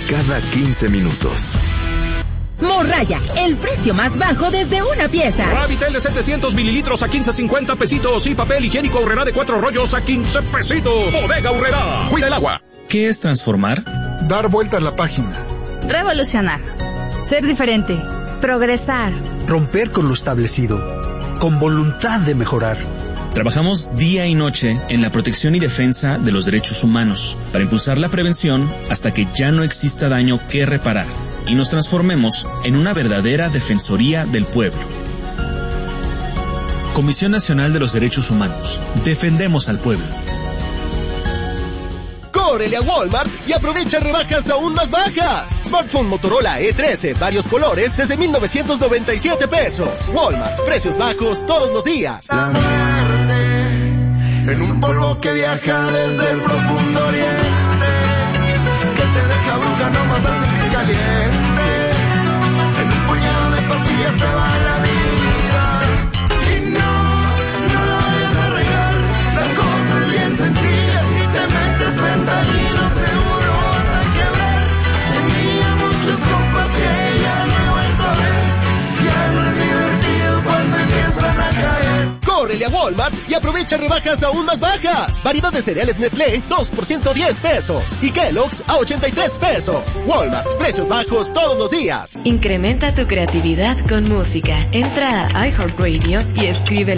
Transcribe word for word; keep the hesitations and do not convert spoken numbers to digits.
cada quince minutos. Morraya, el precio más bajo desde una pieza. Rabitel de setecientos mililitros a quince cincuenta pesitos y papel higiénico Aurrerá de cuatro rollos a quince pesitos. Bodega Aurrerá. Cuida el agua. ¿Qué es transformar? Dar vuelta a la página. Revolucionar. Ser diferente. Progresar. Romper con lo establecido. Con voluntad de mejorar. Trabajamos día y noche en la protección y defensa de los derechos humanos para impulsar la prevención hasta que ya no exista daño que reparar y nos transformemos en una verdadera defensoría del pueblo. Comisión Nacional de los Derechos Humanos. Defendemos al pueblo. ¡Córrele a Walmart y aprovecha rebajas aún más bajas! Smartphone Motorola E trece, varios colores, desde mil novecientos noventa y siete pesos. Walmart, precios bajos todos los días. La muerte, en un polvo que viaja desde el profundo oriente, que te deja bruja nomás al sentir caliente. En un puñado de pastillas se va la vida. Y no, no la vayas a regar. La cosa es bien sencilla. Si te metes fentanilo seguro vas a quebrar. Tenía muchos compas que ya no he vuelto a ver. Ya no es divertido cuando empiezan a caer. Córrele a Walmart y aprovecha rebajas aún más bajas. Variedad de cereales Nestlé, dos por ciento diez pesos. Y Kellogg's a ochenta y tres pesos. Walmart, precios bajos todos los días. Incrementa tu creatividad con música. Entra a iHeartRadio y escribe